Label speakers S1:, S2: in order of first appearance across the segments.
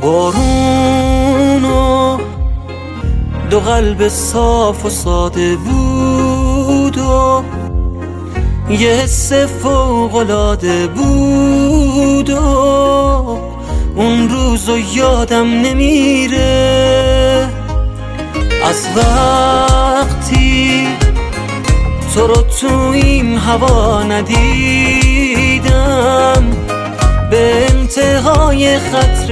S1: بارون و دو قلب صاف و ساده بود و یه حس فوق‌العاده بود و اون روزو یادم نمیره. از وقتی تو رو تو این هوا ندیدم به انتهای خط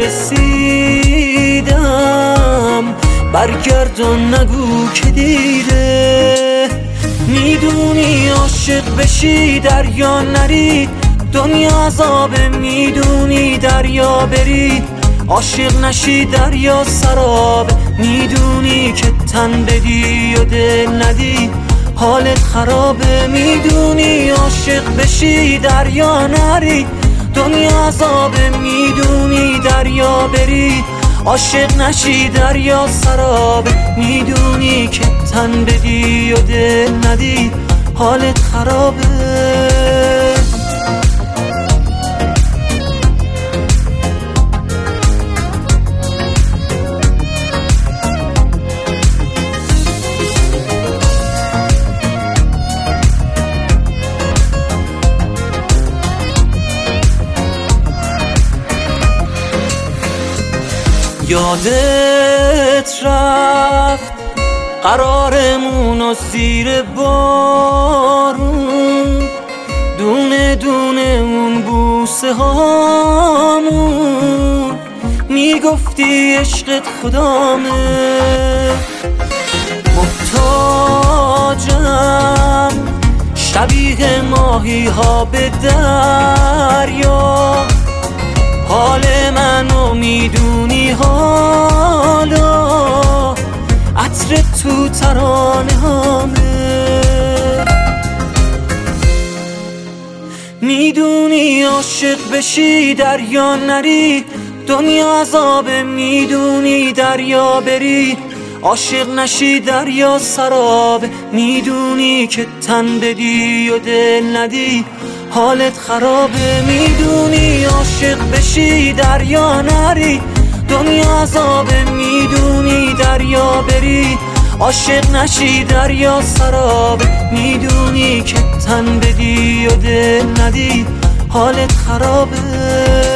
S1: رسیدم. برگرد و نگو که دیره. میدونی عاشق بشی دریا نری، دنیا عذابه. میدونی دریا بری عاشق نشی دریا سرابه. میدونی که تن بدی و دل ندی حالت خرابه. میدونی عاشق بشی دریا نری، دنیا عذابه. میدونی دریا بری عاشق نشی دریا سرابه. میدونی که تن بدی و دل ندی حالت خرابه. یادت رفت قرارمون و زیر بارون، دونه دونه اون بوسه هامون. میگفتی عشقت خدامه، محتاجم شبیه ماهی ها به دریا. حال منو میدونی حالا، عطر تو ترانه هامه. میدونی عاشق بشی دریا نری، دنیا عذابه. میدونی دریا بری عاشق نشی دریا سرابه. میدونی که تن بدی و دل ندی حالت خرابه. میدونی عاشق بشی دریا نری، دنیا عذابه. میدونی دریا بری عاشق نشی دریا سرابه. میدونی که تن بدی و دل ندی حالت خرابه.